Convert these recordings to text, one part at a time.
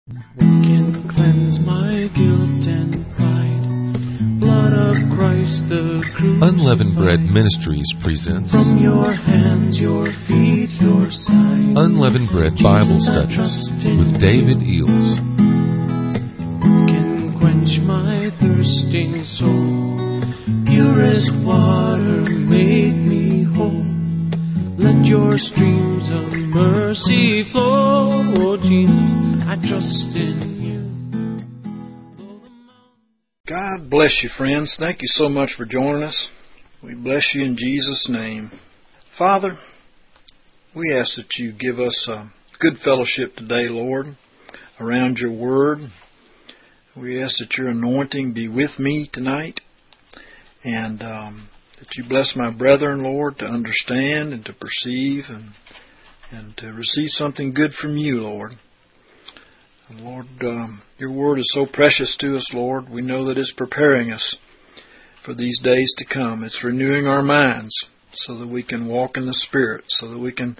What can cleanse my guilt and pride? Blood of Christ the crucified. Unleavened Bread Ministries presents From your hands, your feet, your side. Unleavened Bread Bible Studies with David Eels. What can quench my thirsting soul? Purest water made me whole. Let your streams of mercy flow. Oh Jesus, I trust in you. God bless you, friends. Thank you so much for joining us. We bless you in Jesus' name. Father, we ask that you give us a good fellowship today, Lord, around your word. We ask that your anointing be with me tonight, and that you bless my brethren, Lord, to understand and to perceive and to receive something good from you, Lord. And Lord, your word is so precious to us, Lord. We know that it's preparing us for these days to come. It's renewing our minds so that we can walk in the Spirit, so that we can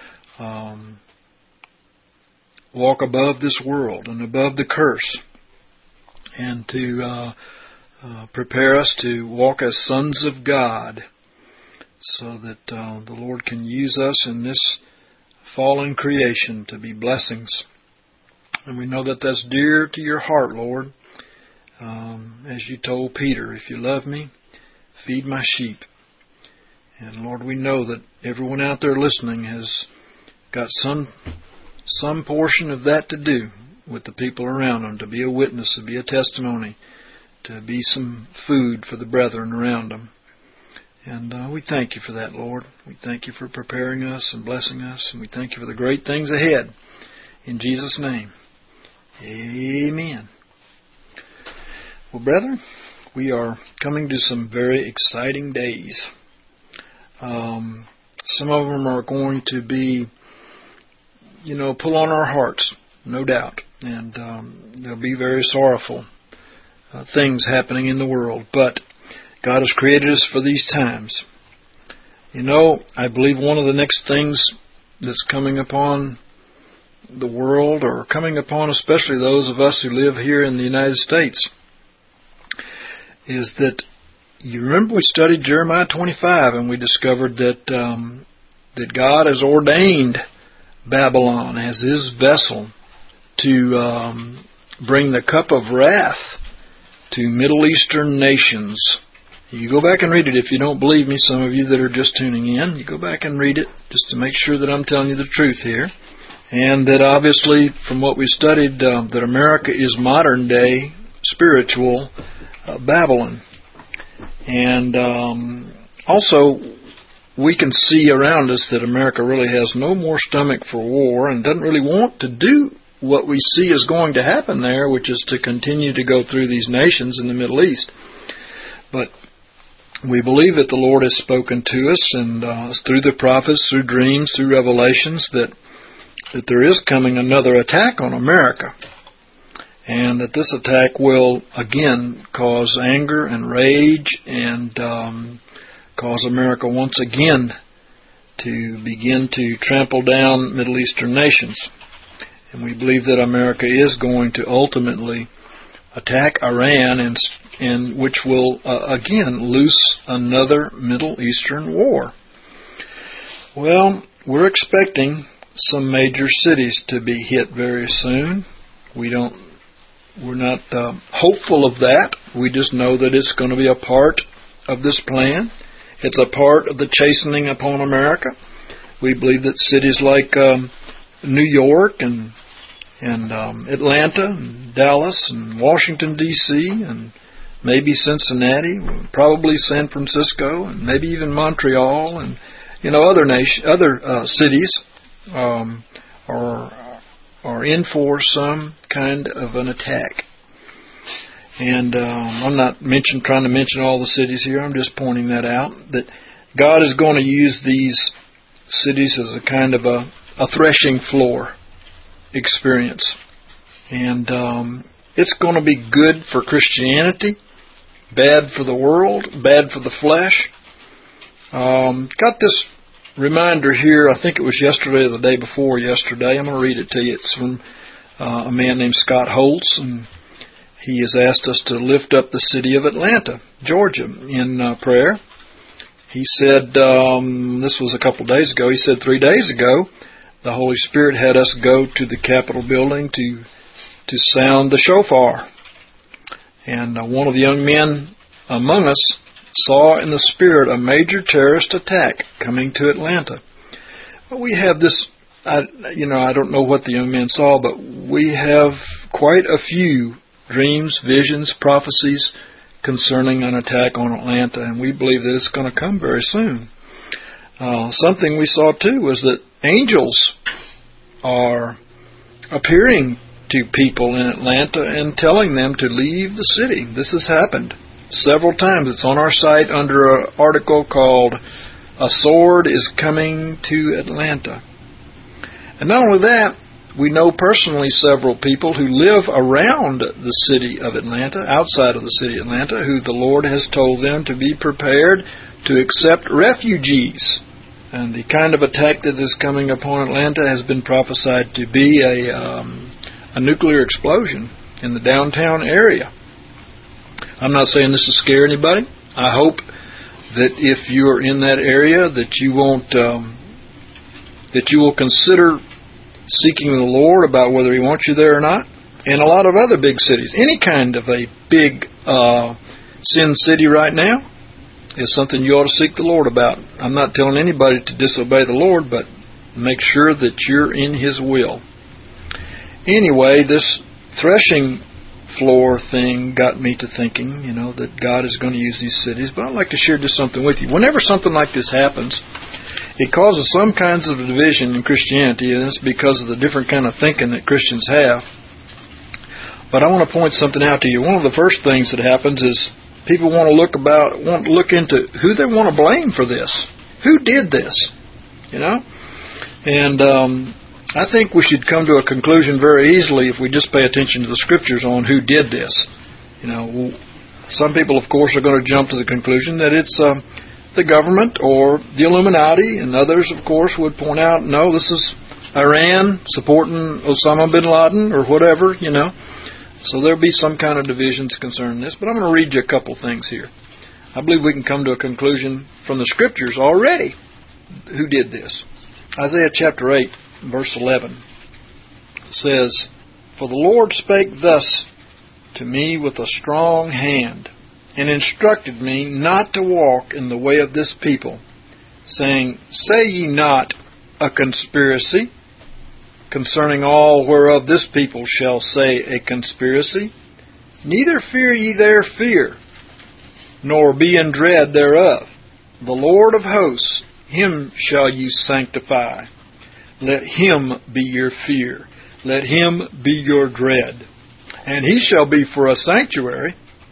walk above this world and above the curse, and to prepare us to walk as sons of God, so that the Lord can use us in this fallen creation to be blessings. And we know that that's dear to your heart, Lord. As you told Peter, if you love me, feed my sheep. And Lord, we know that everyone out there listening has got some portion of that to do with the people around them, to be a witness, to be a testimony, to be some food for the brethren around them. And we thank you for that, Lord. We thank you for preparing us and blessing us, and we thank you for the great things ahead. In Jesus' name, amen. Well, brethren, we are coming to some very exciting days. Some of them are going to be, pull on our hearts, no doubt. And they'll be very sorrowful things happening in the world. But God has created us for these times. I believe one of the next things that's coming upon the world, or coming upon especially those of us who live here in the United States, is that, you remember we studied Jeremiah 25, and we discovered that that God has ordained Babylon as his vessel to bring the cup of wrath to Middle Eastern nations. You go back and read it if you don't believe me, some of you that are just tuning in. You go back and read it just to make sure that I'm telling you the truth here. And that obviously, from what we studied, that America is modern day spiritual Babylon. And also, we can see around us that America really has no more stomach for war and doesn't really want to do what we see is going to happen there, which is to continue to go through these nations in the Middle East. But we believe that the Lord has spoken to us, and through the prophets, through dreams, through revelations, that there is coming another attack on America. And that this attack will, again, cause anger and rage and cause America once again to begin to trample down Middle Eastern nations. And we believe that America is going to ultimately attack Iran, and which will, again, loose another Middle Eastern war. Well, we're expecting some major cities to be hit very soon. We're not hopeful of that. We just know that it's going to be a part of this plan. It's a part of the chastening upon America. We believe that cities like New York and Atlanta and Dallas and Washington, D.C. and maybe Cincinnati, probably San Francisco, and maybe even Montreal, and other cities are in for some kind of an attack. And I'm not trying to mention all the cities here. I'm just pointing that out, that God is going to use these cities as a kind of a threshing floor experience. And it's going to be good for Christianity, bad for the world, bad for the flesh. Got this reminder here, I think it was yesterday or the day before yesterday. I'm going to read it to you. It's from a man named Scott Holtz, and he has asked us to lift up the city of Atlanta, Georgia, in prayer. He said, this was a couple days ago, he said 3 days ago, the Holy Spirit had us go to the Capitol building to sound the shofar. And one of the young men among us saw in the Spirit a major terrorist attack coming to Atlanta. We have this, I don't know what the young man saw, but we have quite a few dreams, visions, prophecies concerning an attack on Atlanta, and we believe that it's going to come very soon. Something we saw too was that angels are appearing to people in Atlanta and telling them to leave the city. This has happened several times. It's on our site under an article called "A Sword is Coming to Atlanta." And not only that, we know personally several people who live around the city of Atlanta, outside of the city of Atlanta, who the Lord has told them to be prepared to accept refugees. And the kind of attack that is coming upon Atlanta has been prophesied to be a nuclear explosion in the downtown area. I'm not saying this to scare anybody. I hope that if you are in that area, that you won't, that you will consider seeking the Lord about whether He wants you there or not. And a lot of other big cities, any kind of a big sin city right now, is something you ought to seek the Lord about. I'm not telling anybody to disobey the Lord, but make sure that you're in His will. Anyway, this threshing floor thing got me to thinking, that God is going to use these cities. But I'd like to share just something with you. Whenever something like this happens, it causes some kinds of division in Christianity, and it's because of the different kind of thinking that Christians have. But I want to point something out to you. One of the first things that happens is people want to look into who they want to blame for this. Who did this? And I think we should come to a conclusion very easily if we just pay attention to the Scriptures on who did this. Some people, of course, are going to jump to the conclusion that it's the government or the Illuminati, and others, of course, would point out, no, this is Iran supporting Osama bin Laden or whatever, So there'll be some kind of divisions concerning this. But I'm going to read you a couple things here. I believe we can come to a conclusion from the Scriptures already who did this. Isaiah chapter 8, verse 11 says, "For the Lord spake thus to me with a strong hand, and instructed me not to walk in the way of this people, saying, Say ye not a conspiracy, concerning all whereof this people shall say a conspiracy, neither fear ye their fear, nor be in dread thereof. The Lord of hosts, Him shall ye sanctify. Let Him be your fear, let Him be your dread. And He shall be for a sanctuary,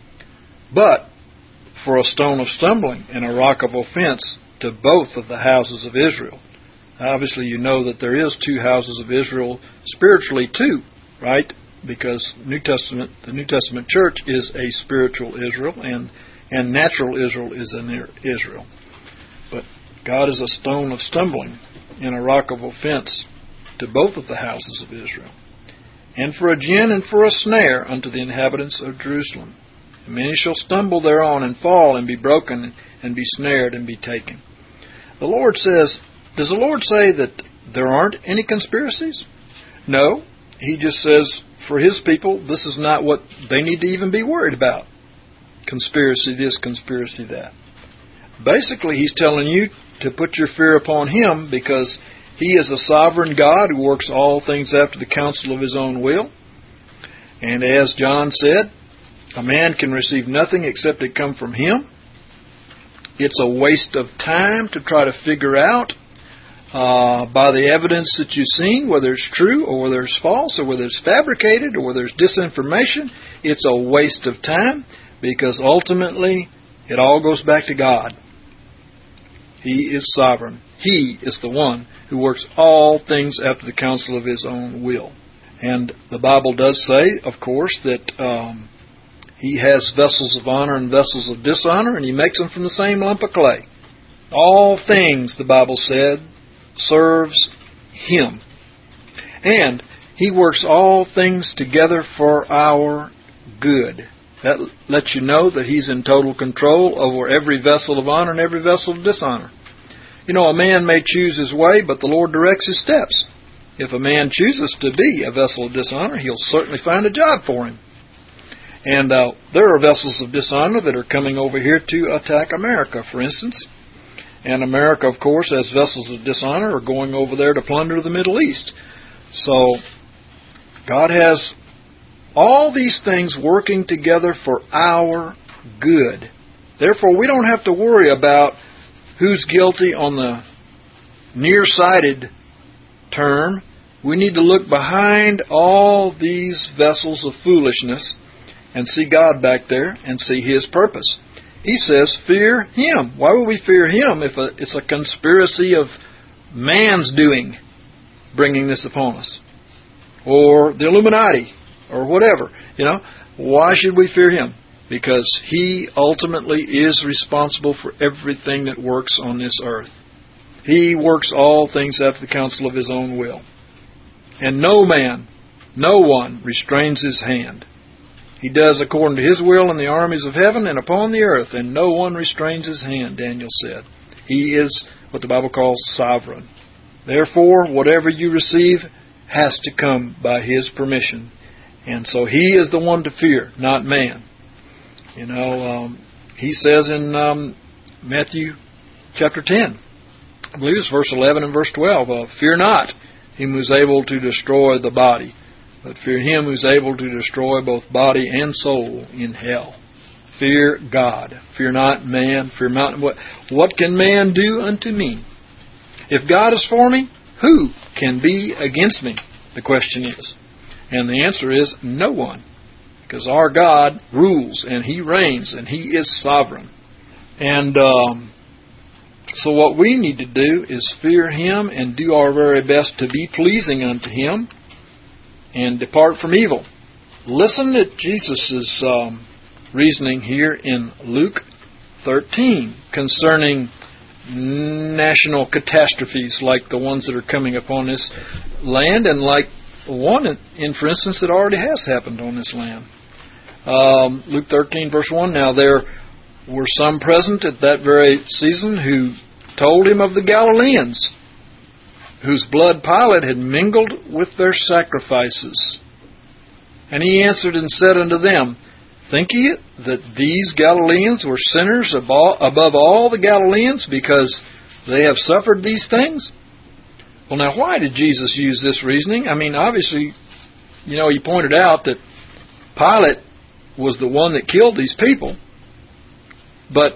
but for a stone of stumbling and a rock of offense to both of the houses of Israel." Obviously, you know that there is two houses of Israel, spiritually too, right? Because the New Testament church is a spiritual Israel, and natural Israel is an Israel. But God is a stone of stumbling and a rock of offense to both of the houses of Israel, and for a gin and for a snare unto the inhabitants of Jerusalem. And many shall stumble thereon and fall and be broken and be snared and be taken. The Lord says, does the Lord say that there aren't any conspiracies? No. He just says for His people, this is not what they need to even be worried about. Conspiracy this, conspiracy that. Basically, He's telling you to put your fear upon Him because He is a sovereign God who works all things after the counsel of His own will. And as John said, a man can receive nothing except it come from Him. It's a waste of time to try to figure out by the evidence that you've seen whether it's true or whether it's false or whether it's fabricated or whether it's disinformation. It's a waste of time because ultimately it all goes back to God. He is sovereign. He is the one who works all things after the counsel of His own will. And the Bible does say, of course, that He has vessels of honor and vessels of dishonor, and He makes them from the same lump of clay. All things, the Bible said, serves Him. And He works all things together for our good. That lets you know that He's in total control over every vessel of honor and every vessel of dishonor. You know, a man may choose his way, but the Lord directs his steps. If a man chooses to be a vessel of dishonor, He'll certainly find a job for him. And there are vessels of dishonor that are coming over here to attack America, for instance. And America, of course, as vessels of dishonor, are going over there to plunder the Middle East. So, God has all these things working together for our good. Therefore, we don't have to worry about who's guilty on the nearsighted term. We need to look behind all these vessels of foolishness and see God back there and see His purpose. He says, fear Him. Why would we fear Him if it's a conspiracy of man's doing bringing this upon us? Or the Illuminati, or whatever. You know, why should we fear Him? Because He ultimately is responsible for everything that works on this earth. He works all things after the counsel of His own will. And no man, no one restrains His hand. He does according to His will in the armies of heaven and upon the earth, and no one restrains His hand, Daniel said. He is what the Bible calls sovereign. Therefore, whatever you receive has to come by His permission. And so He is the one to fear, not man. You know, He says in Matthew chapter 10, I believe it's verse 11 and verse 12, fear not him who's able to destroy the body, but fear Him who's able to destroy both body and soul in hell. Fear God. Fear not man. Fear not what can man do unto me? If God is for me, who can be against me? The question is. And the answer is no one. Because our God rules and He reigns and He is sovereign. And so what we need to do is fear Him and do our very best to be pleasing unto Him and depart from evil. Listen to Jesus' reasoning here in Luke 13 concerning national catastrophes like the ones that are coming upon this land, and like one, for instance, that already has happened on this land. Luke 13, verse 1, now there were some present at that very season who told Him of the Galileans, whose blood Pilate had mingled with their sacrifices. And He answered and said unto them, think ye that these Galileans were sinners above all the Galileans, because they have suffered these things? Well, now, why did Jesus use this reasoning? I mean, obviously, you know, He pointed out that Pilate was the one that killed these people, but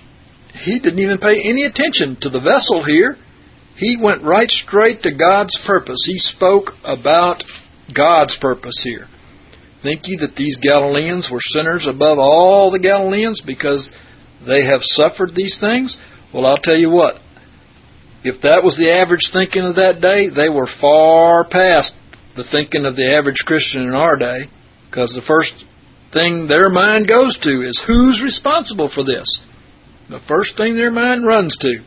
He didn't even pay any attention to the vessel here. He went right straight to God's purpose. He spoke about God's purpose here. Think ye that these Galileans were sinners above all the Galileans because they have suffered these things? Well, I'll tell you what. If that was the average thinking of that day, they were far past the thinking of the average Christian in our day, because the first thing their mind goes to is who's responsible for this. The first thing their mind runs to.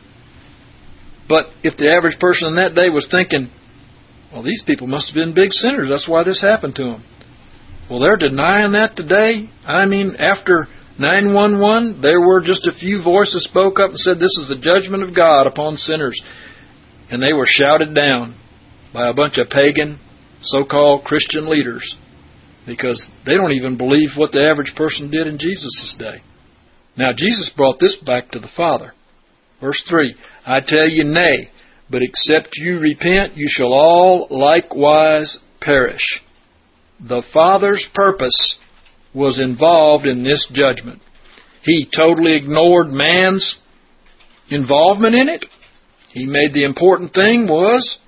But if the average person in that day was thinking, well, these people must have been big sinners, that's why this happened to them. Well, they're denying that today. I mean, after 9/11, there were just a few voices spoke up and said, this is the judgment of God upon sinners. And they were shouted down by a bunch of pagan, so-called Christian leaders, because they don't even believe what the average person did in Jesus' day. Now, Jesus brought this back to the Father. Verse 3, I tell you, nay, but except you repent, you shall all likewise perish. The Father's purpose was involved in this judgment. He totally ignored man's involvement in it. He made the important thing was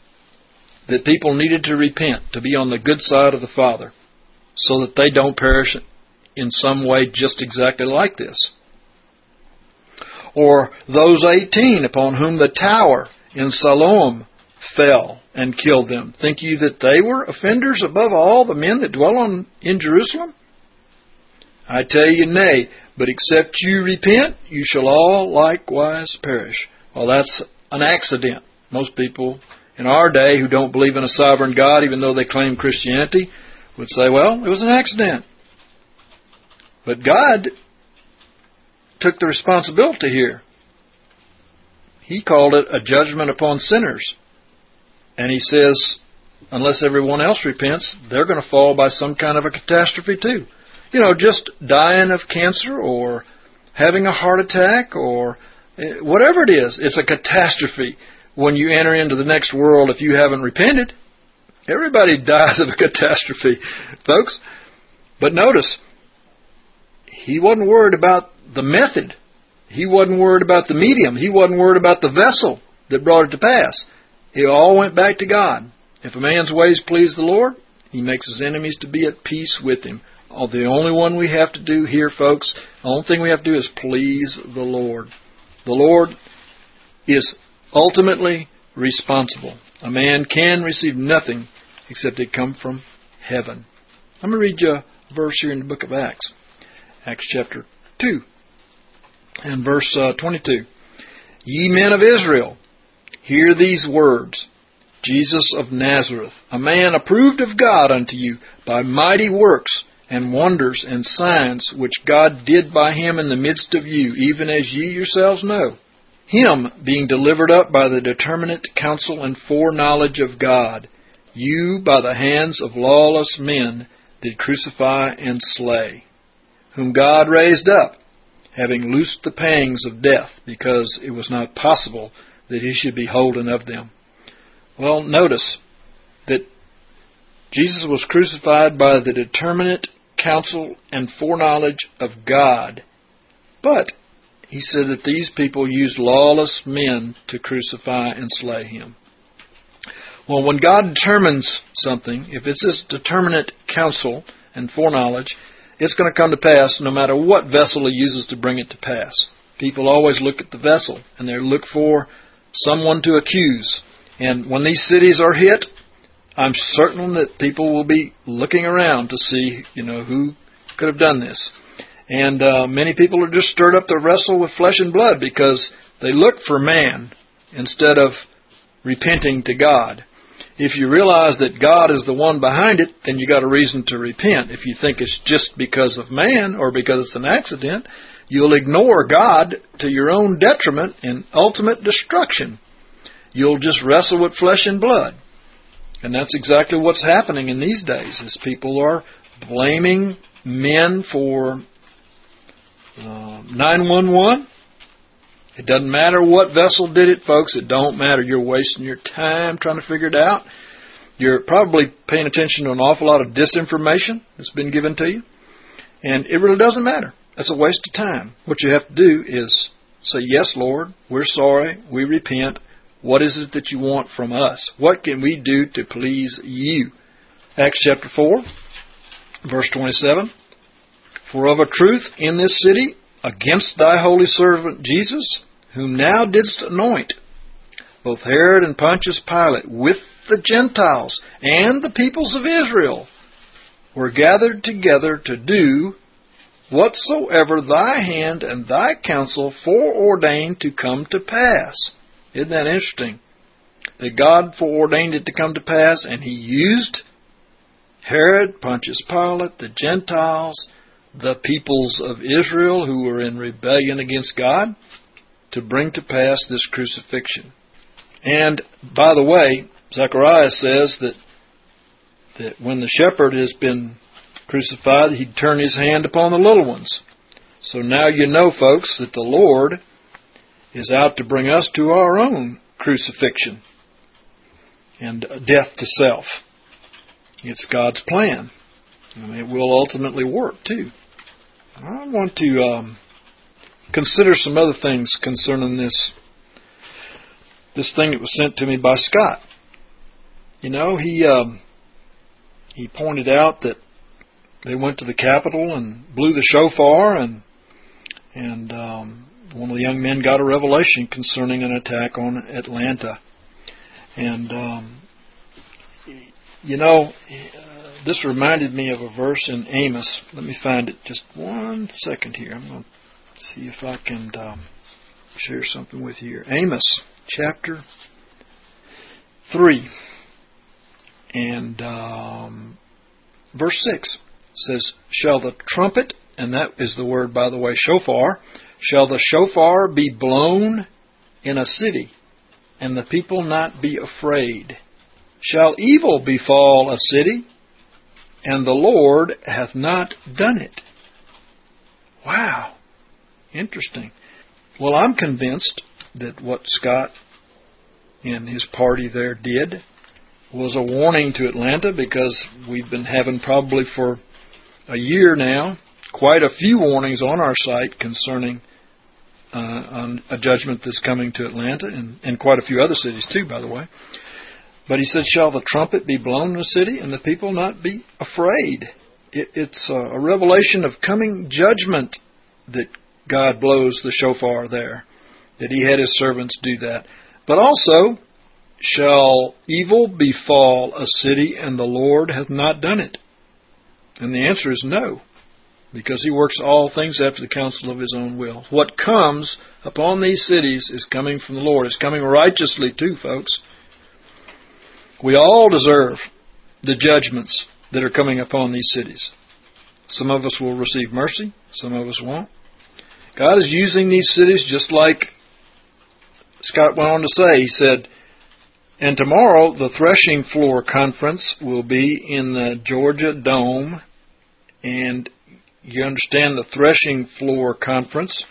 that people needed to repent, to be on the good side of the Father, so that they don't perish in some way just exactly like this. Or those 18 upon whom the tower in Siloam fell and killed them. Think ye that they were offenders above all the men that dwell in Jerusalem? I tell you, nay, but except you repent, you shall all likewise perish. Well, that's an accident. Most people in our day who don't believe in a sovereign God, even though they claim Christianity, would say, well, it was an accident. But God took the responsibility here. He called it a judgment upon sinners. And He says, unless everyone else repents, they're going to fall by some kind of a catastrophe too. You know, just dying of cancer or having a heart attack or whatever it is. It's a catastrophe when you enter into the next world if you haven't repented. Everybody dies of a catastrophe, folks. But notice, He wasn't worried about the method. He wasn't worried about the medium. He wasn't worried about the vessel that brought it to pass. It all went back to God. If a man's ways please the Lord, He makes his enemies to be at peace with him. The only one we have to do here, folks, the only thing we have to do is please the Lord. The Lord is ultimately responsible. A man can receive nothing except it come from heaven. I'm going to read you a verse here in the book of Acts. Acts chapter 2 and verse 22. Ye men of Israel, hear these words. Jesus of Nazareth, a man approved of God unto you by mighty works and wonders and signs which God did by Him in the midst of you, even as ye yourselves know. Him being delivered up by the determinate counsel and foreknowledge of God, you by the hands of lawless men did crucify and slay, whom God raised up, having loosed the pangs of death, because it was not possible that He should be holden of them. Well, notice that Jesus was crucified by the determinate counsel and foreknowledge of God. But He said that these people used lawless men to crucify and slay Him. Well, when God determines something, if it's this determinate counsel and foreknowledge, it's going to come to pass no matter what vessel He uses to bring it to pass. People always look at the vessel and they look for someone to accuse. And when these cities are hit, I'm certain that people will be looking around to see, who could have done this. And many people are just stirred up to wrestle with flesh and blood because they look for man instead of repenting to God. If you realize that God is the one behind it, then you got a reason to repent. If you think it's just because of man or because it's an accident, you'll ignore God to your own detriment and ultimate destruction. You'll just wrestle with flesh and blood. And that's exactly what's happening in these days, is people are blaming men for 911. It doesn't matter what vessel did it, folks. It don't matter. You're wasting your time trying to figure it out. You're probably paying attention to an awful lot of disinformation that's been given to you. And it really doesn't matter. That's a waste of time. What you have to do is say, yes, Lord, we're sorry. We repent. What is it that you want from us? What can we do to please you? Acts chapter 4, verse 27. For of a truth in this city, against thy holy servant Jesus, whom thou didst anoint, both Herod and Pontius Pilate, with the Gentiles and the peoples of Israel, were gathered together to do whatsoever thy hand and thy counsel foreordained to come to pass. Isn't that interesting? That God foreordained it to come to pass, and He used Herod, Pontius Pilate, the Gentiles, the peoples of Israel who were in rebellion against God, to bring to pass this crucifixion. And, by the way, Zechariah says that when the shepherd has been crucified, he'd turn his hand upon the little ones. So now you know, folks, that the Lord is out to bring us to our own crucifixion and death to self. It's God's plan. And it will ultimately work, too. I want to consider some other things concerning this thing that was sent to me by Scott. He pointed out that they went to the Capitol and blew the shofar, and one of the young men got a revelation concerning an attack on Atlanta. And, this reminded me of a verse in Amos. Let me find it just 1 second here. I'm going to see if I can share something with you here. Amos chapter 3. And verse 6 says, shall the trumpet, and that is the word, by the way, shofar, shall the shofar be blown in a city, and the people not be afraid? Shall evil befall a city, and the Lord hath not done it? Wow. Interesting. Well, I'm convinced that what Scott and his party there did was a warning to Atlanta, because we've been having probably for a year now quite a few warnings on our site concerning on a judgment that's coming to Atlanta, and quite a few other cities too, by the way. But he said, shall the trumpet be blown in the city, and the people not be afraid? It's a revelation of coming judgment that God blows the shofar there, that he had his servants do that. But also, shall evil befall a city, and the Lord hath not done it? And the answer is no, because he works all things after the counsel of his own will. What comes upon these cities is coming from the Lord. It's coming righteously too, folks. We all deserve the judgments that are coming upon these cities. Some of us will receive mercy, some of us won't. God is using these cities just like Scott went on to say. He said, and tomorrow the Threshing Floor Conference will be in the Georgia Dome. And you understand the Threshing Floor Conference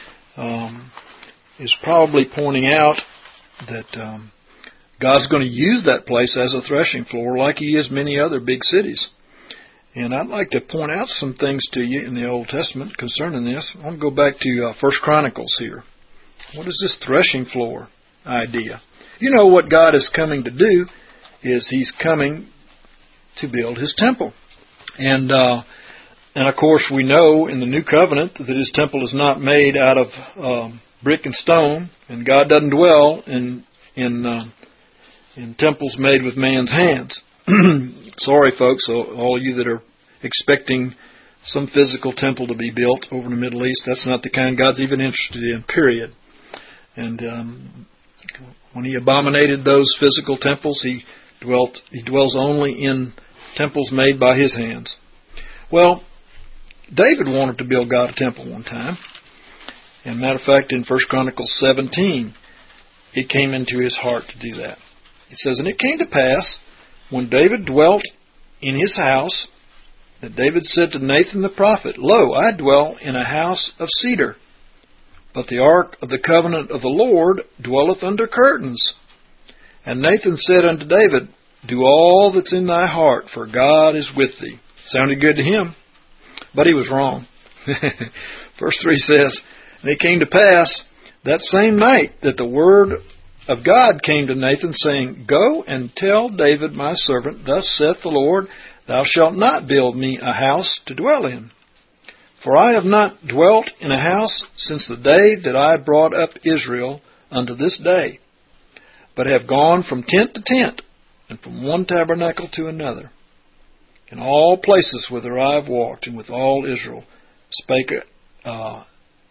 is probably pointing out that God's going to use that place as a threshing floor like he is many other big cities. And I'd like to point out some things to you in the Old Testament concerning this. I want to go back to 1 Chronicles here. What is this threshing floor idea? You know what God is coming to do is he's coming to build his temple. And of course we know in the New Covenant that his temple is not made out of brick and stone, and God doesn't dwell in temples made with man's hands. Sorry, folks, all you that are expecting some physical temple to be built over in the Middle East, that's not the kind God's even interested in, period. And when he abominated those physical temples, he dwells only in temples made by his hands. Well, David wanted to build God a temple one time. And matter of fact, in 1 Chronicles 17, it came into his heart to do that. It says, and it came to pass, when David dwelt in his house, that David said to Nathan the prophet, lo, I dwell in a house of cedar, but the ark of the covenant of the Lord dwelleth under curtains. And Nathan said unto David, do all that's in thy heart, for God is with thee. Sounded good to him, but he was wrong. Verse 3 says, and it came to pass that same night that the word of God came to Nathan, saying, go and tell David my servant, thus saith the Lord, thou shalt not build me a house to dwell in. For I have not dwelt in a house since the day that I brought up Israel unto this day, but have gone from tent to tent, and from one tabernacle to another. In all places whither I have walked, and with all Israel spake I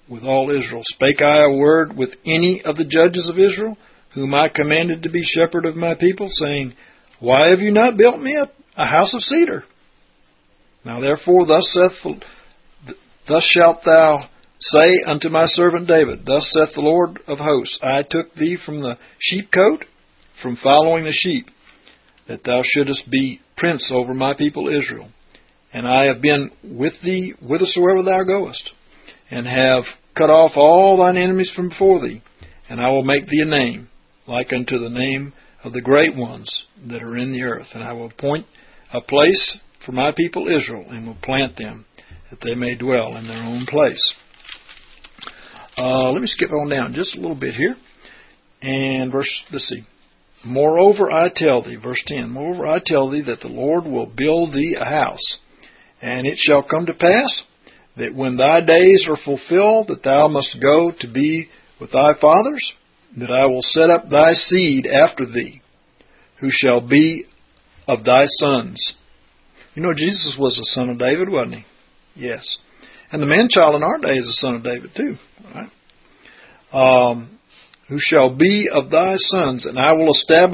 a word with any of the judges of Israel, whom I commanded to be shepherd of my people, saying, why have you not built me a house of cedar? Now therefore thus shalt thou say unto my servant David, thus saith the Lord of hosts, I took thee from the sheepcote, from following the sheep, that thou shouldest be prince over my people Israel. And I have been with thee whithersoever thou goest, and have cut off all thine enemies from before thee, and I will make thee a name, like unto the name of the great ones that are in the earth. And I will appoint a place for my people Israel, and will plant them, that they may dwell in their own place. Let me skip on down just a little bit here. And let's see. Moreover I tell thee, verse 10, moreover I tell thee that the Lord will build thee a house. And it shall come to pass that when thy days are fulfilled, that thou must go to be with thy fathers, that I will set up thy seed after thee, who shall be of thy sons. You know, Jesus was a son of David, wasn't he? Yes. And the man-child in our day is a son of David too. Right? Who shall be of thy sons, and I will establish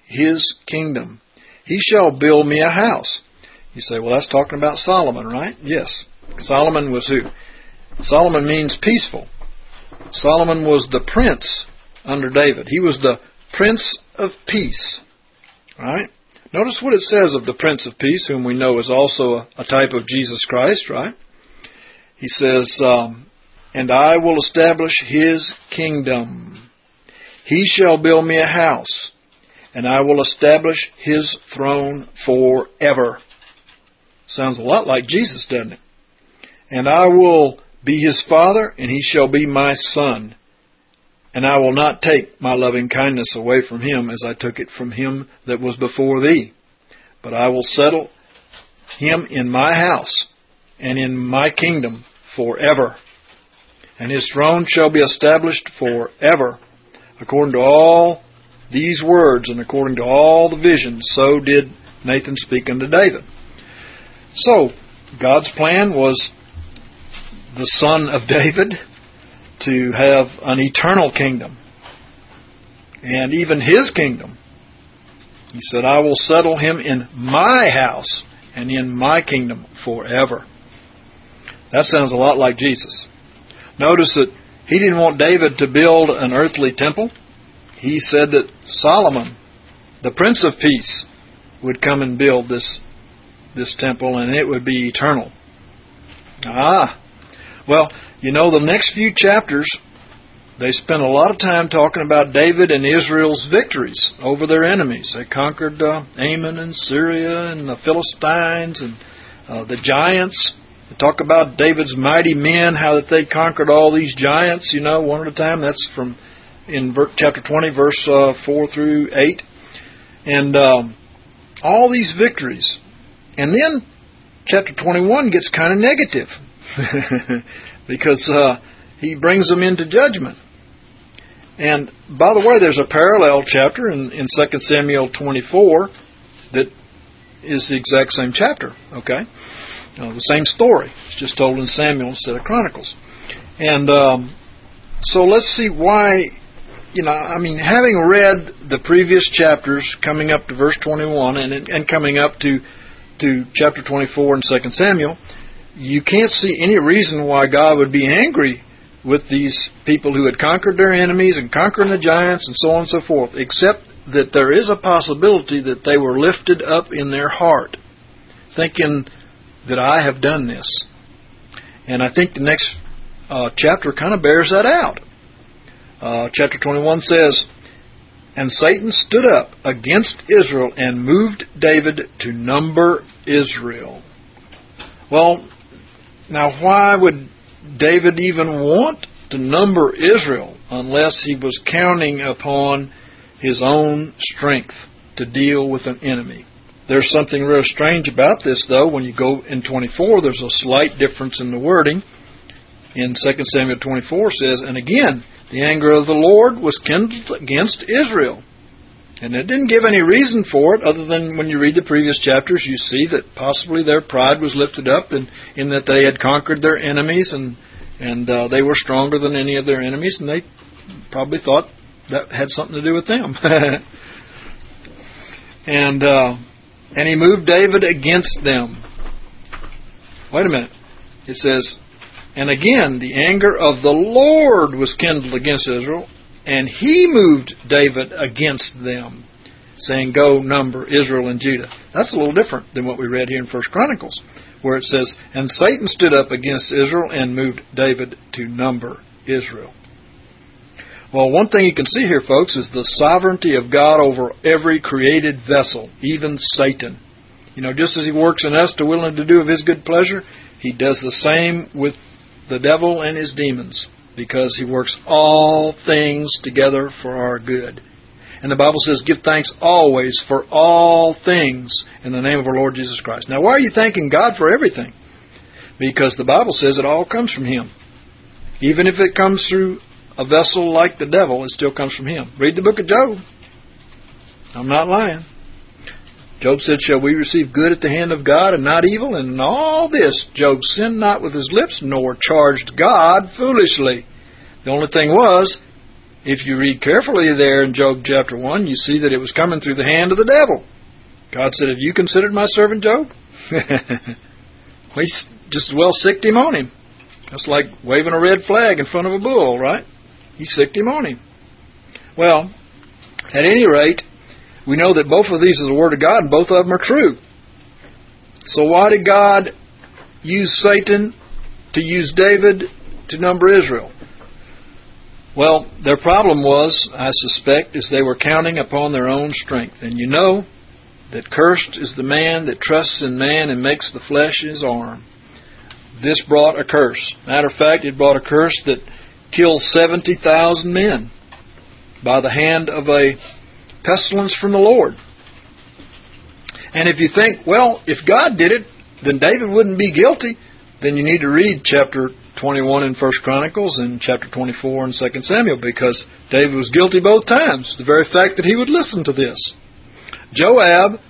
his kingdom. He shall build me a house. You say, well, that's talking about Solomon, right? Yes. Solomon was who? Solomon means peaceful. Solomon was the prince under David. He was the Prince of Peace. Right? Notice what it says of the Prince of Peace, whom we know is also a type of Jesus Christ, right? He says, and I will establish his kingdom. He shall build me a house, and I will establish his throne forever. Sounds a lot like Jesus, doesn't it? And I will be his father, and he shall be my son. And I will not take my loving kindness away from him as I took it from him that was before thee. But I will settle him in my house and in my kingdom forever. And his throne shall be established forever. According to all these words and according to all the visions, so did Nathan speak unto David. So, God's plan was the son of David to have an eternal kingdom. And even his kingdom. He said, I will settle him in my house and in my kingdom forever. That sounds a lot like Jesus. Notice that he didn't want David to build an earthly temple. He said that Solomon, the Prince of Peace, would come and build this temple, and it would be eternal. Well, you know, the next few chapters, they spent a lot of time talking about David and Israel's victories over their enemies. They conquered Ammon and Syria and the Philistines and the giants. They talk about David's mighty men, how that they conquered all these giants, you know, one at a time. That's from in chapter 20, verse 4 through 8. And all these victories. And then chapter 21 gets kind of negative because he brings them into judgment. And by the way, there's a parallel chapter in 2 Samuel 24 that is the exact same chapter, okay? The same story. It's just told in Samuel instead of Chronicles. And so let's see why, having read the previous chapters coming up to verse 21 and coming up to chapter 24 in 2 Samuel, you can't see any reason why God would be angry with these people who had conquered their enemies and conquering the giants and so on and so forth, except that there is a possibility that they were lifted up in their heart, thinking that I have done this. And I think the next chapter kind of bears that out. Chapter 21 says, and Satan stood up against Israel and moved David to number Israel. Well, now why would David even want to number Israel unless he was counting upon his own strength to deal with an enemy? There's something real strange about this, though. When you go in 24, there's a slight difference in the wording. In 2 Samuel 24 says, and again, the anger of the Lord was kindled against Israel. And it didn't give any reason for it, other than when you read the previous chapters, you see that possibly their pride was lifted up in that they had conquered their enemies and they were stronger than any of their enemies, and they probably thought that had something to do with them. And he moved David against them. Wait a minute. It says, and again, the anger of the Lord was kindled against Israel, and he moved David against them, saying, go number Israel and Judah. That's a little different than what we read here in 1 Chronicles, where it says, and Satan stood up against Israel and moved David to number Israel. Well, one thing you can see here, folks, is the sovereignty of God over every created vessel, even Satan. Just as he works in us to will and to do of his good pleasure, he does the same with the devil and his demons, because he works all things together for our good. And the Bible says, give thanks always for all things in the name of our Lord Jesus Christ. Now, why are you thanking God for everything? Because the Bible says it all comes from him. Even if it comes through a vessel like the devil, it still comes from him. Read the book of Job. I'm not lying. Job said, shall we receive good at the hand of God and not evil? And in all this, Job sinned not with his lips, nor charged God foolishly. The only thing was, if you read carefully there in Job chapter 1, you see that it was coming through the hand of the devil. God said, have you considered my servant Job? He just as well sicked him on him. That's like waving a red flag in front of a bull, right? He sicked him on him. Well, at any rate, we know that both of these are the Word of God and both of them are true. So why did God use Satan to use David to number Israel? Well, their problem was, I suspect, is they were counting upon their own strength. And you know that cursed is the man that trusts in man and makes the flesh his arm. This brought a curse. Matter of fact, it brought a curse that killed 70,000 men by the hand of a pestilence from the Lord. And if you think, well, if God did it, then David wouldn't be guilty, then you need to read chapter 21 in 1 Chronicles and chapter 24 in 2 Samuel, because David was guilty both times. The very fact that he would listen to this. Joab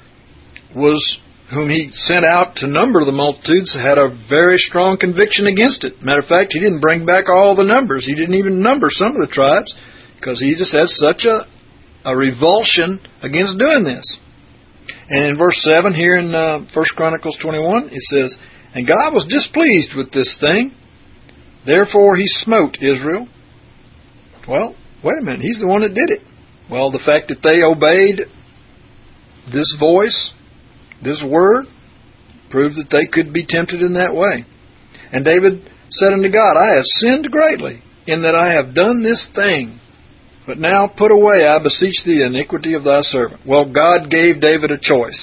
whom he sent out to number the multitudes, had a very strong conviction against it. Matter of fact, he didn't bring back all the numbers. He didn't even number some of the tribes, because he just had such a revulsion against doing this. And in verse 7 here in 1 Chronicles 21, it says, "And God was displeased with this thing, therefore he smote Israel." Well, wait a minute, he's the one that did it. Well, the fact that they obeyed this voice, this word, proved that they could be tempted in that way. And David said unto God, "I have sinned greatly, in that I have done this thing. But now put away, I beseech thee, the iniquity of thy servant." Well, God gave David a choice.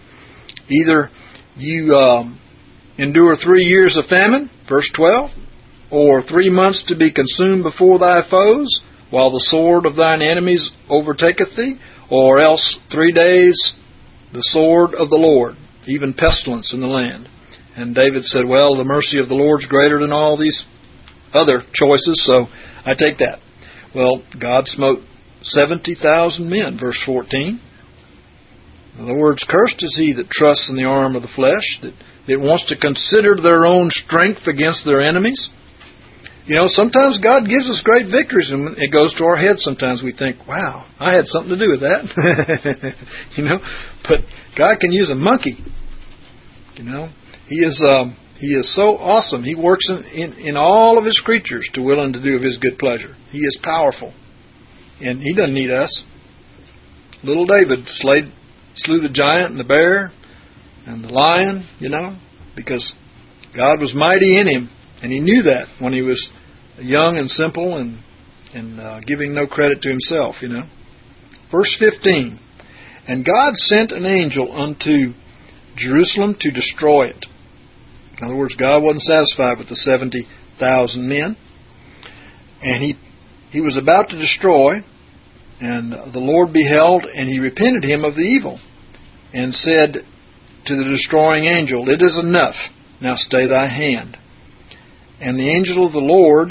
Either you endure 3 years of famine, verse 12, or 3 months to be consumed before thy foes, while the sword of thine enemies overtaketh thee, or else 3 days the sword of the Lord, even pestilence in the land. And David said, well, the mercy of the Lord's greater than all these other choices, so I take that. Well, God smote 70,000 men, verse 14. In other words, cursed is he that trusts in the arm of the flesh, that wants to consider their own strength against their enemies. You know, sometimes God gives us great victories, and it goes to our head. Sometimes we think, wow, I had something to do with that. You know, but God can use a monkey. You know, He is so awesome. He works in all of His creatures to will and to do of His good pleasure. He is powerful, and He doesn't need us. Little David slew the giant and the bear and the lion, you know, because God was mighty in him. And he knew that when he was young and simple and giving no credit to himself, you know. Verse 15, "And God sent an angel unto Jerusalem to destroy it." In other words, God wasn't satisfied with the 70,000 men. And he was about to destroy, and the Lord beheld, and He repented him of the evil, and said to the destroying angel, "It is enough, now stay thy hand." And the angel of the Lord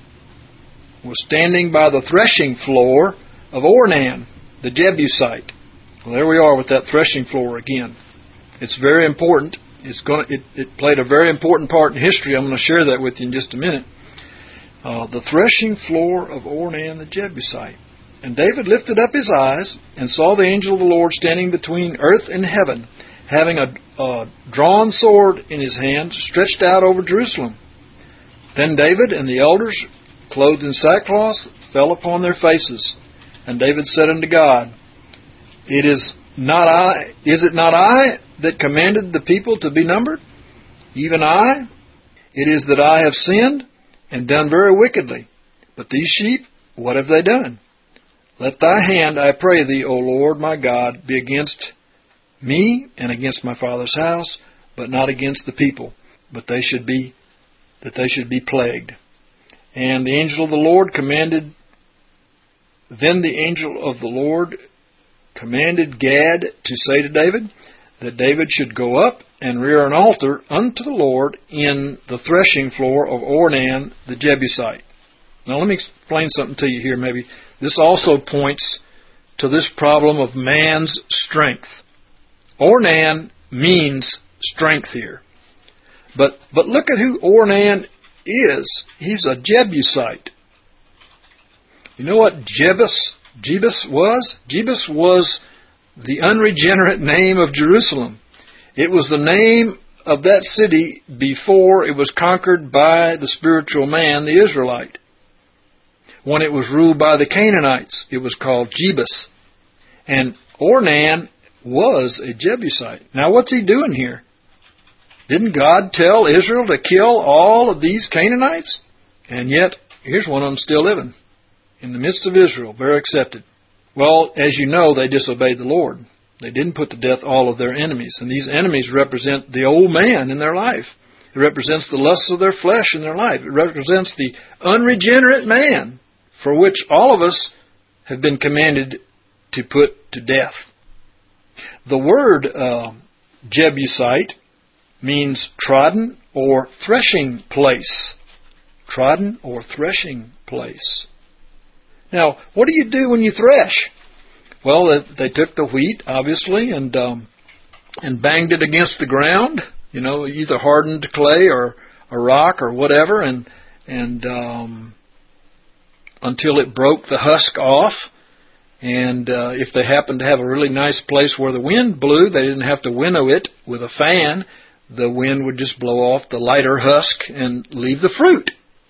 was standing by the threshing floor of Ornan, the Jebusite. Well, there we are with that threshing floor again. It's very important. It played a very important part in history. I'm going to share that with you in just a minute. The threshing floor of Ornan, the Jebusite. "And David lifted up his eyes and saw the angel of the Lord standing between earth and heaven, having a drawn sword in his hand, stretched out over Jerusalem. Then David and the elders, clothed in sackcloth, fell upon their faces. And David said unto God, Is it not I that commanded the people to be numbered? Even I? It is that I have sinned and done very wickedly. But these sheep, what have they done? Let thy hand, I pray thee, O Lord my God, be against me and against my father's house, but not against the people, that they should be plagued." And the angel of the Lord commanded Gad to say to David that David should go up and rear an altar unto the Lord in the threshing floor of Ornan the Jebusite. Now let me explain something to you here maybe. This also points to this problem of man's strength. Ornan means strength here. But look at who Ornan is. He's a Jebusite. You know what Jebus was? Jebus was the unregenerate name of Jerusalem. It was the name of that city before it was conquered by the spiritual man, the Israelite. When it was ruled by the Canaanites, it was called Jebus. And Ornan was a Jebusite. Now what's he doing here? Didn't God tell Israel to kill all of these Canaanites? And yet, here's one of them still living in the midst of Israel, very accepted. Well, as you know, they disobeyed the Lord. They didn't put to death all of their enemies. And these enemies represent the old man in their life. It represents the lusts of their flesh in their life. It represents the unregenerate man for which all of us have been commanded to put to death. The word Jebusite means trodden or threshing place. Trodden or threshing place. Now, what do you do when you thresh? Well, they took the wheat, obviously, and banged it against the ground. You know, either hardened clay or a rock or whatever, and until it broke the husk off. And if they happened to have a really nice place where the wind blew, they didn't have to winnow it with a fan. The wind would just blow off the lighter husk and leave the fruit.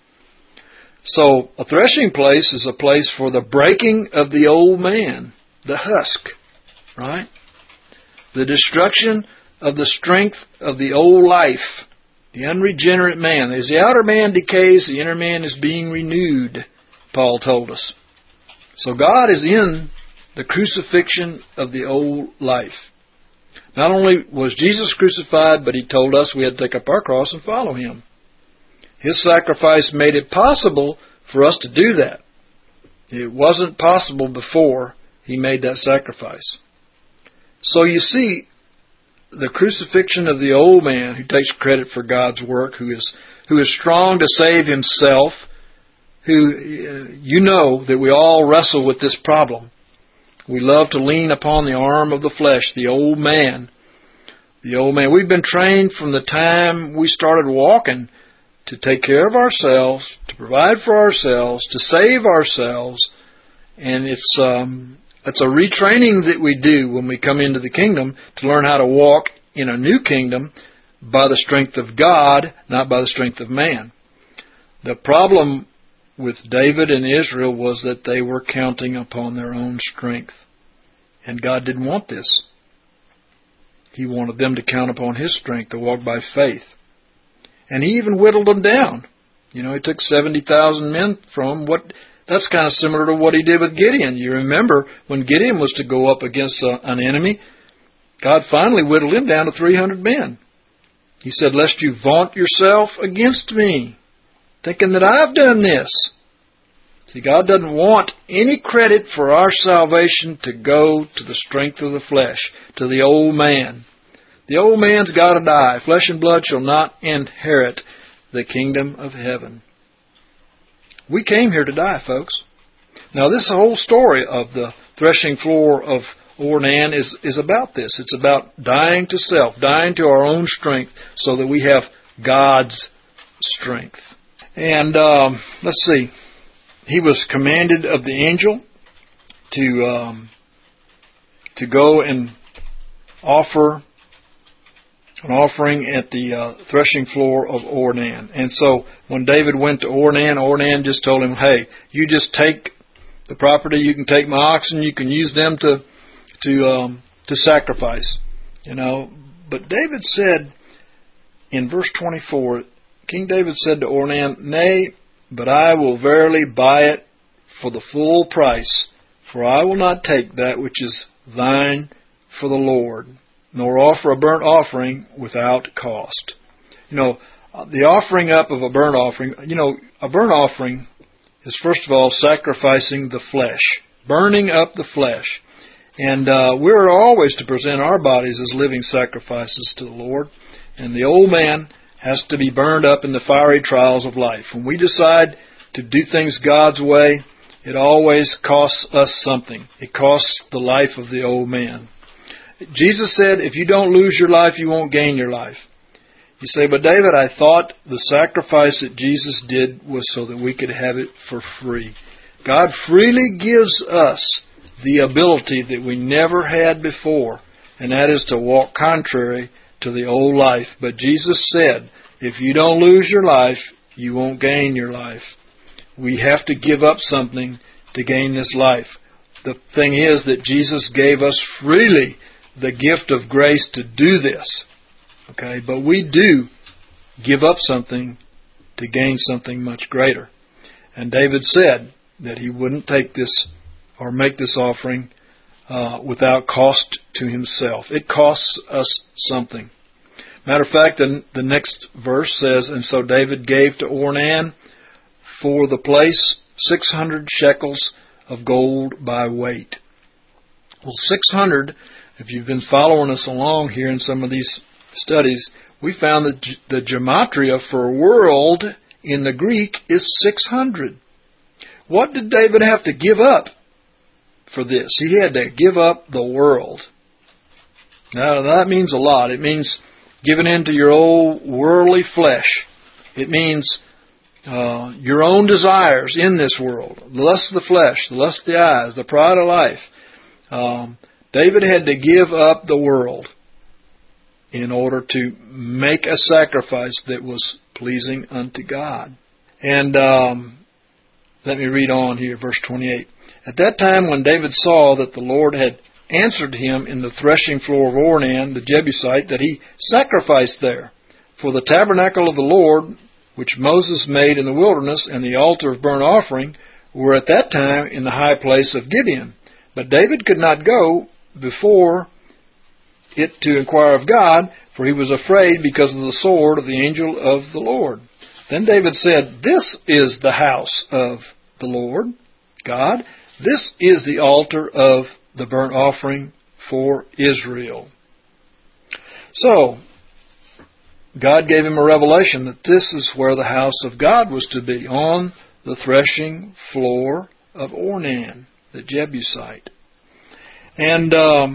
So a threshing place is a place for the breaking of the old man, the husk, right? The destruction of the strength of the old life, the unregenerate man. As the outer man decays, the inner man is being renewed, Paul told us. So God is in the crucifixion of the old life. Not only was Jesus crucified, but He told us we had to take up our cross and follow Him. His sacrifice made it possible for us to do that. It wasn't possible before He made that sacrifice. So you see, the crucifixion of the old man who takes credit for God's work, who is strong to save himself, who, you know that we all wrestle with this problem. We love to lean upon the arm of the flesh, the old man. The old man. We've been trained from the time we started walking to take care of ourselves, to provide for ourselves, to save ourselves. And it's a retraining that we do when we come into the kingdom to learn how to walk in a new kingdom by the strength of God, not by the strength of man. The problem with David and Israel was that they were counting upon their own strength. And God didn't want this. He wanted them to count upon His strength, to walk by faith. And He even whittled them down. You know, He took 70,000 men from them. That's kind of similar to what He did with Gideon. You remember when Gideon was to go up against an enemy, God finally whittled him down to 300 men. He said, "Lest you vaunt yourself against me, thinking that I've done this." See, God doesn't want any credit for our salvation to go to the strength of the flesh, to the old man. The old man's got to die. Flesh and blood shall not inherit the kingdom of heaven. We came here to die, folks. Now, this whole story of the threshing floor of Ornan is about this. It's about dying to self, dying to our own strength, so that we have God's strength. And let's see. He was commanded of the angel to go and offer an offering at the threshing floor of Ornan. And so when David went to Ornan, Ornan just told him, "Hey, you just take the property. You can take my oxen. You can use them to sacrifice." You know. But David said in verse 24, King David said to Ornan, "Nay, but I will verily buy it for the full price, for I will not take that which is thine for the Lord, nor offer a burnt offering without cost." You know, the offering up of a burnt offering, a burnt offering is first of all sacrificing the flesh, burning up the flesh. And we're always to present our bodies as living sacrifices to the Lord. And the old man has to be burned up in the fiery trials of life. When we decide to do things God's way, it always costs us something. It costs the life of the old man. Jesus said, if you don't lose your life, you won't gain your life. You say, "But David, I thought the sacrifice that Jesus did was so that we could have it for free." God freely gives us the ability that we never had before, and that is to walk contrary to the old life. But Jesus said, if you don't lose your life, you won't gain your life. We have to give up something to gain this life. The thing is that Jesus gave us freely the gift of grace to do this. Okay, but we do give up something to gain something much greater. And David said that he wouldn't take this or make this offering without cost to himself. It costs us something. Matter of fact, the next verse says, and so David gave to Ornan for the place 600 shekels of gold by weight. Well, 600, if you've been following us along here in some of these studies, we found that the gematria for world in the Greek is 600. What did David have to give up for this? He had to give up the world. Now, that means a lot. It means giving in to your old worldly flesh. It means your own desires in this world. The lust of the flesh, the lust of the eyes, the pride of life. David had to give up the world in order to make a sacrifice that was pleasing unto God. And let me read on here, verse 28. At that time when David saw that the Lord had answered him in the threshing floor of Ornan, the Jebusite, that he sacrificed there. For the tabernacle of the Lord, which Moses made in the wilderness, and the altar of burnt offering, were at that time in the high place of Gibeon. But David could not go before it to inquire of God, for he was afraid because of the sword of the angel of the Lord. Then David said, this is the house of the Lord God. This is the altar of the burnt offering for Israel. So, God gave him a revelation that this is where the house of God was to be, on the threshing floor of Ornan, the Jebusite. And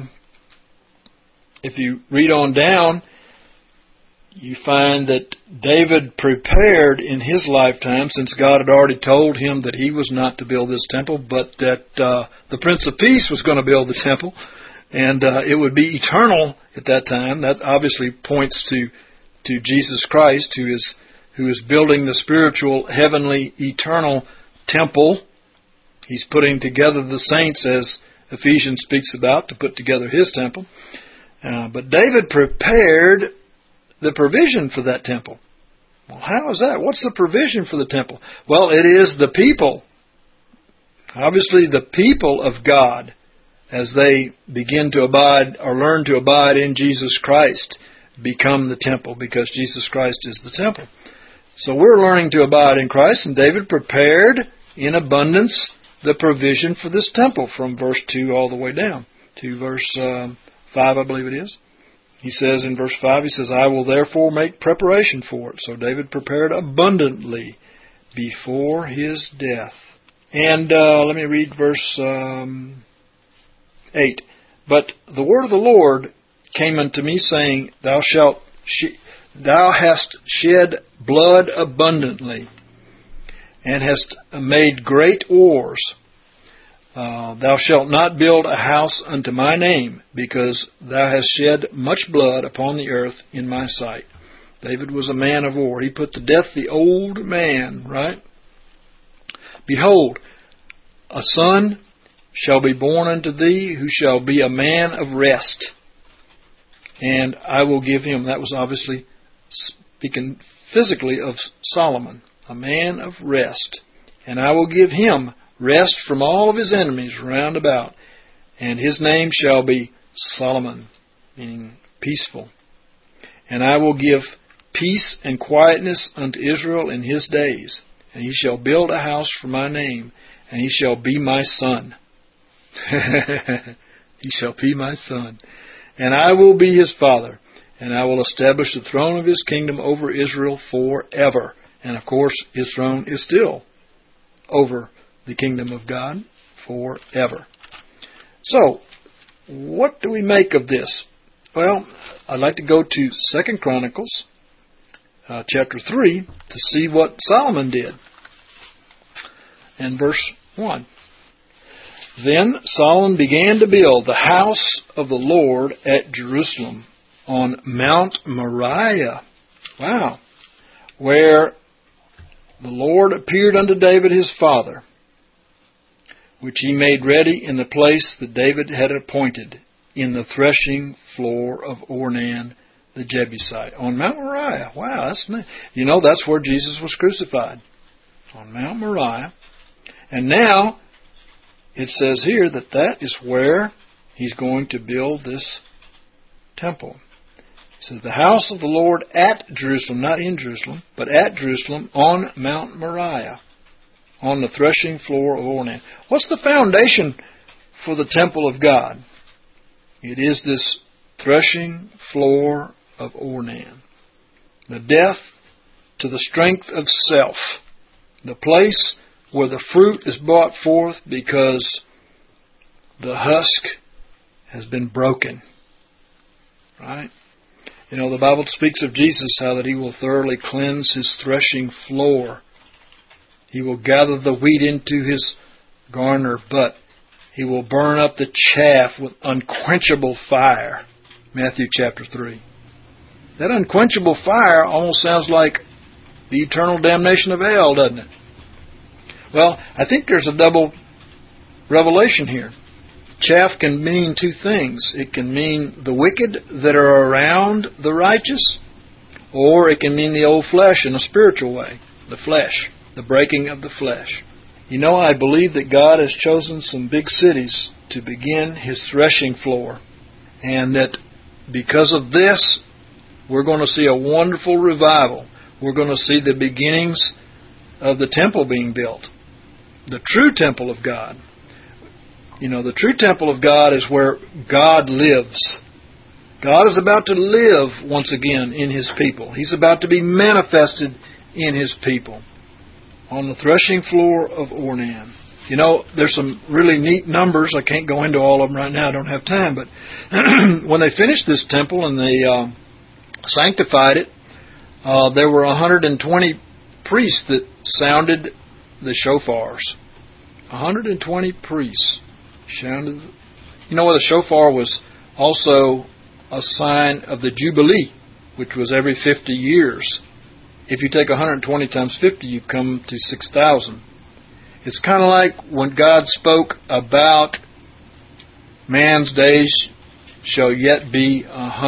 if you read on down, you find that David prepared in his lifetime, since God had already told him that he was not to build this temple, but that the Prince of Peace was going to build the temple, and it would be eternal at that time. That obviously points to Jesus Christ, who is building the spiritual, heavenly, eternal temple. He's putting together the saints, as Ephesians speaks about, to put together his temple. But David prepared the provision for that temple. Well, how is that? What's the provision for the temple? Well, it is the people. Obviously, the people of God, as they begin to abide or learn to abide in Jesus Christ, become the temple, because Jesus Christ is the temple. So we're learning to abide in Christ, and David prepared in abundance the provision for this temple, from verse 2 all the way down to verse 5, I believe it is. He says in verse 5, he says, I will therefore make preparation for it. So David prepared abundantly before his death. And let me read verse 8. But the word of the Lord came unto me, saying, Thou hast shed blood abundantly, and hast made great wars. Thou shalt not build a house unto my name, because thou hast shed much blood upon the earth in my sight. David was a man of war. He put to death the old man, right? Behold, a son shall be born unto thee, who shall be a man of rest. And I will give him, that was obviously speaking physically of Solomon, a man of rest. And I will give him rest from all of his enemies round about, and his name shall be Solomon, meaning peaceful. And I will give peace and quietness unto Israel in his days, and he shall build a house for my name, and he shall be my son. He shall be my son. And I will be his father, and I will establish the throne of his kingdom over Israel forever. And of course, his throne is still over the kingdom of God forever. So, what do we make of this? Well, I'd like to go to 2 Chronicles chapter 3 to see what Solomon did. And verse 1. Then Solomon began to build the house of the Lord at Jerusalem on Mount Moriah. Wow. Where the Lord appeared unto David his father, which he made ready in the place that David had appointed, in the threshing floor of Ornan the Jebusite. On Mount Moriah. Wow, that's nice. You know, that's where Jesus was crucified. On Mount Moriah. And now, it says here that that is where he's going to build this temple. It says, the house of the Lord at Jerusalem, not in Jerusalem, but at Jerusalem, on Mount Moriah, on the threshing floor of Ornan. What's the foundation for the temple of God? It is this threshing floor of Ornan. The death to the strength of self. The place where the fruit is brought forth because the husk has been broken. Right? You know, the Bible speaks of Jesus, how that He will thoroughly cleanse His threshing floor. He will gather the wheat into His garner, but He will burn up the chaff with unquenchable fire. Matthew chapter 3. That unquenchable fire almost sounds like the eternal damnation of hell, doesn't it? Well, I think there's a double revelation here. Chaff can mean two things. It can mean the wicked that are around the righteous, or it can mean the old flesh in a spiritual way. The flesh. The breaking of the flesh. You know, I believe that God has chosen some big cities to begin His threshing floor. And that because of this, we're going to see a wonderful revival. We're going to see the beginnings of the temple being built. The true temple of God. You know, the true temple of God is where God lives. God is about to live once again in His people. He's about to be manifested in His people. On the threshing floor of Ornan. You know, there's some really neat numbers. I can't go into all of them right now. I don't have time. But when they finished this temple and they sanctified it, there were 120 priests that sounded the shofars. 120 priests sounded. You know what? The shofar was also a sign of the Jubilee, which was every 50 years. If you take 120 times 50, you come to 6,000. It's kind of like when God spoke about man's days shall yet be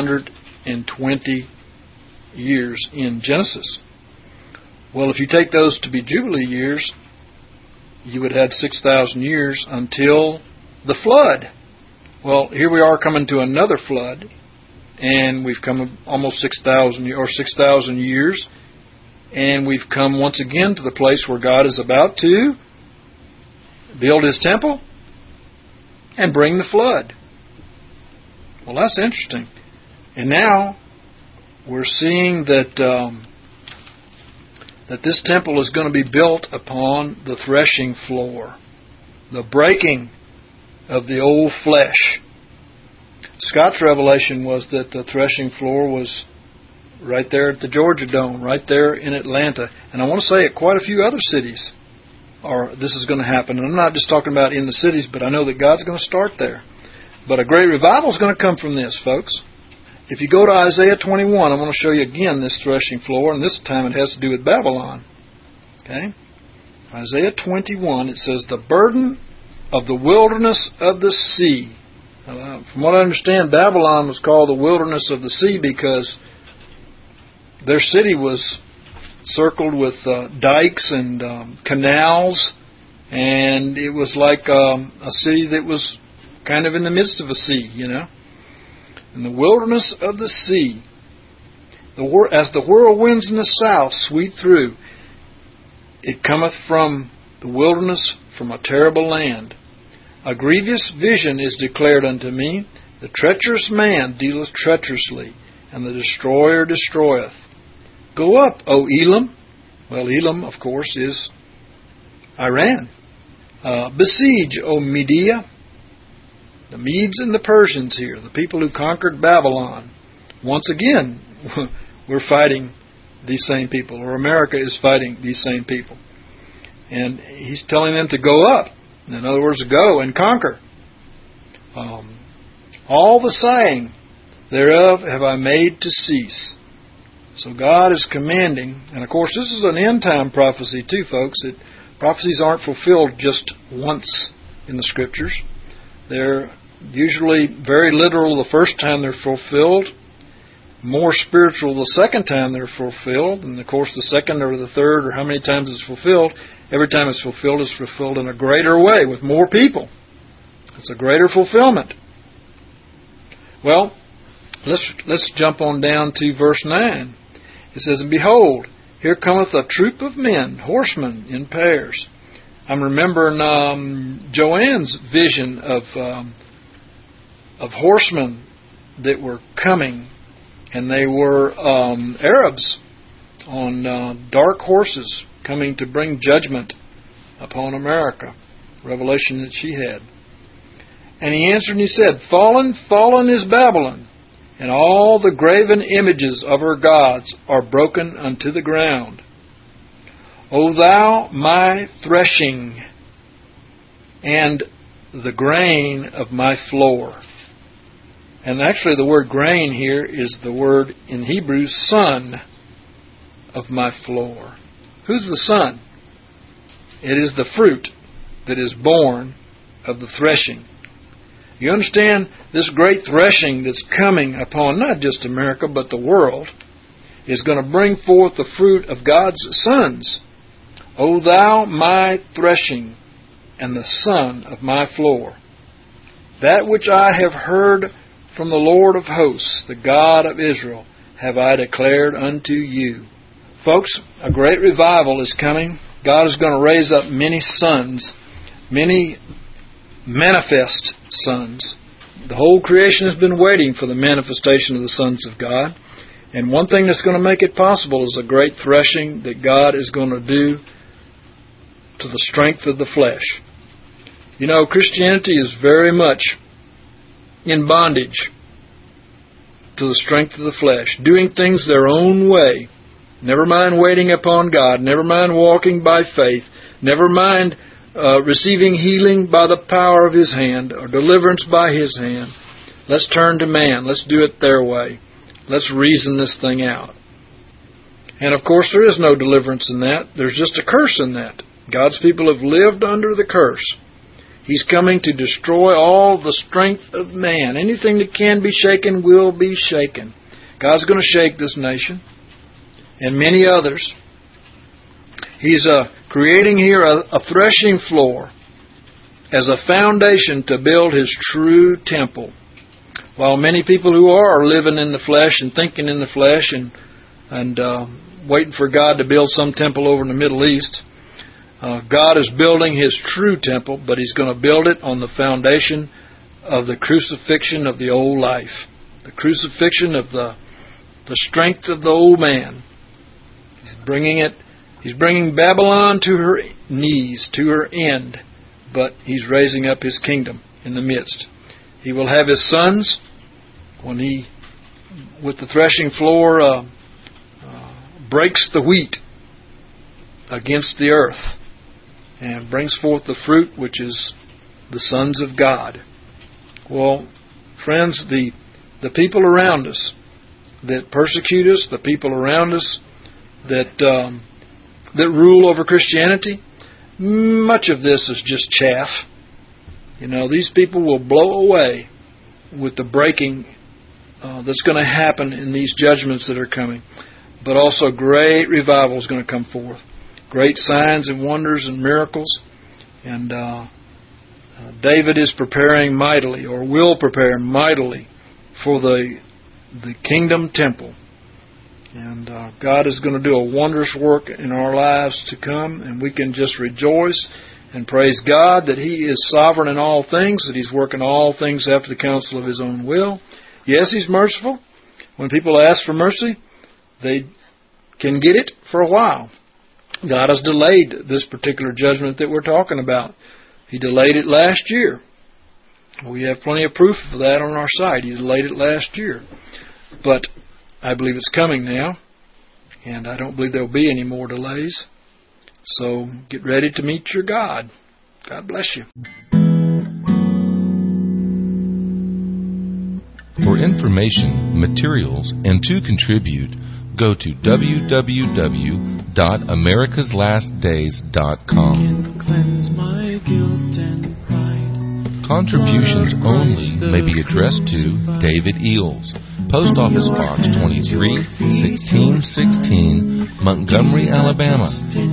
120 years in Genesis. Well, if you take those to be Jubilee years, you would have had 6,000 years until the flood. Well, here we are coming to another flood, and we've come almost 6,000 years, and we've come once again to the place where God is about to build His temple and bring the flood. Well, that's interesting. And now we're seeing that that this temple is going to be built upon the threshing floor, the breaking of the old flesh. Scott's revelation was that the threshing floor was right there at the Georgia Dome, right there in Atlanta. And I want to say at quite a few other cities this is going to happen. And I'm not just talking about in the cities, but I know that God's going to start there. But a great revival is going to come from this, folks. If you go to Isaiah 21, I'm going to show you again this threshing floor, and this time it has to do with Babylon. Okay? Isaiah 21, it says, the burden of the wilderness of the sea. From what I understand, Babylon was called the wilderness of the sea because their city was circled with dikes and canals, and it was like a city that was kind of in the midst of a sea, you know. In the wilderness of the sea, as the whirlwinds in the south sweep through, it cometh from the wilderness, from a terrible land. A grievous vision is declared unto me. The treacherous man dealeth treacherously, and the destroyer destroyeth. Go up, O Elam. Well, Elam, of course, is Iran. Besiege, O Media. The Medes and the Persians here, the people who conquered Babylon. Once again, we're fighting these same people, or America is fighting these same people. And he's telling them to go up. In other words, go and conquer. All the saying thereof have I made to cease. So God is commanding, and of course this is an end-time prophecy too, folks. Prophecies aren't fulfilled just once in the Scriptures. They're usually very literal the first time they're fulfilled, more spiritual the second time they're fulfilled, and of course the second or the third or how many times it's fulfilled, every time it's fulfilled in a greater way with more people. It's a greater fulfillment. Well, let's jump on down to verse 9. It says, "And behold, here cometh a troop of men, horsemen in pairs." I'm remembering Joanne's vision of horsemen that were coming, and they were Arabs on dark horses coming to bring judgment upon America. Revelation that she had. And he answered and he said, "Fallen, fallen is Babylon, and all the graven images of her gods are broken unto the ground. O thou my threshing, and the grain of my floor." And actually the word grain here is the word in Hebrew, son of my floor. Who's the son? It is the fruit that is born of the threshing. You understand, this great threshing that's coming upon not just America but the world is going to bring forth the fruit of God's sons. O thou my threshing, and the son of my floor. That which I have heard from the Lord of hosts, the God of Israel, have I declared unto you. Folks, a great revival is coming. God is going to raise up many sons, many manifest sons. The whole creation has been waiting for the manifestation of the sons of God. And one thing that's going to make it possible is a great threshing that God is going to do to the strength of the flesh. You know, Christianity is very much in bondage to the strength of the flesh, doing things their own way. Never mind waiting upon God, never mind walking by faith, never mind receiving healing by the power of His hand or deliverance by His hand. Let's turn to man. Let's do it their way. Let's reason this thing out. And of course there is no deliverance in that. There's just a curse in that. God's people have lived under the curse. He's coming to destroy all the strength of man. Anything that can be shaken will be shaken. God's going to shake this nation and many others. He's creating here a threshing floor as a foundation to build His true temple. While many people who are living in the flesh and thinking in the flesh and waiting for God to build some temple over in the Middle East, God is building His true temple, but He's going to build it on the foundation of the crucifixion of the old life, the crucifixion of the strength of the old man. He's bringing Babylon to her knees, to her end, but He's raising up His kingdom in the midst. He will have His sons when He, with the threshing floor, breaks the wheat against the earth and brings forth the fruit, which is the sons of God. Well, friends, the people around us that persecute us, the people around us that rule over Christianity, much of this is just chaff. You know, these people will blow away with the breaking that's going to happen in these judgments that are coming. But also great revival is going to come forth. Great signs and wonders and miracles. And David is preparing mightily, or will prepare mightily, for the kingdom temple. And God is going to do a wondrous work in our lives to come, and we can just rejoice and praise God that He is sovereign in all things, that He's working all things after the counsel of His own will. Yes, He's merciful. When people ask for mercy, they can get it for a while. God has delayed this particular judgment that we're talking about. He delayed it last year. We have plenty of proof of that on our site. He delayed it last year. But I believe it's coming now, and I don't believe there will be any more delays. So get ready to meet your God. God bless you. For information, materials, and to contribute, go to www.americaslastdays.com. Can cleanse my guilt and pride. Contributions only may be addressed to David Eels, Post Office Box 23, 1616, Montgomery, Alabama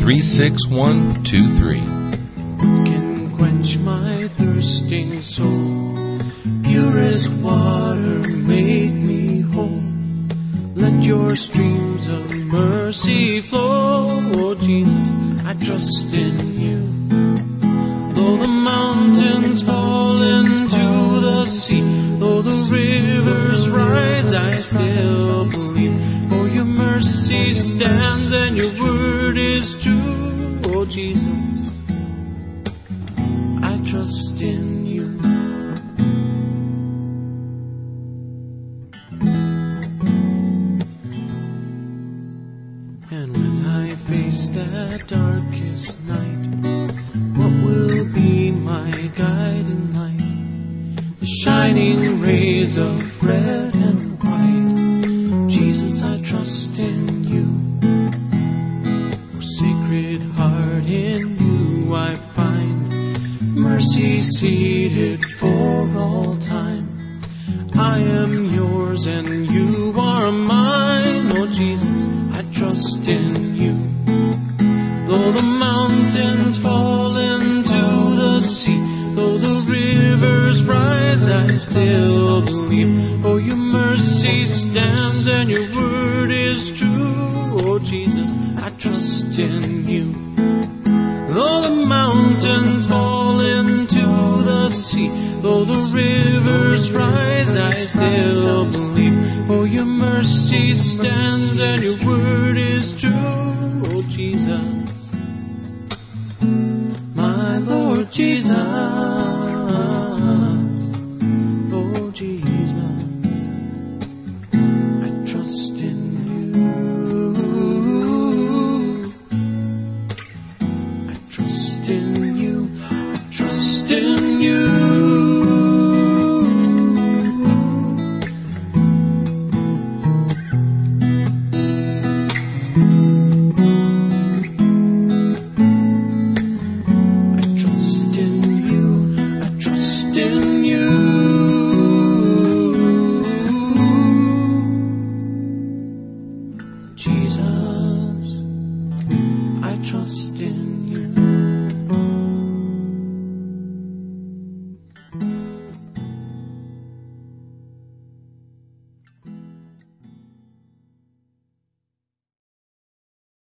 36123. Can quench my thirsting soul. Purest water make me whole. Let your streams of mercy flow. Oh Jesus, I trust in you. Though the mountains fall into the sea, though the rivers rise, I still believe. For your mercy stands and your word is true. Oh Jesus, I trust in you. And when I face that darkest night, what will be my guiding light? The shining rays of red and white. Jesus, I trust in you. Oh, Sacred Heart, in you I find mercy seated for all time. I am yours and you are mine. Oh Jesus, I trust in you. Though the mountains fall into the sea, though the rivers rise, I still believe. For your mercy stands and your word is true. Oh Jesus, I trust in you. Though the mountains fall into the sea, though the rivers rise, I still believe. For your mercy stands and your word is true. Oh Jesus, my Lord Jesus. Oh Jesus, I trust in you. I trust in you. I trust in you. Jesus, I trust in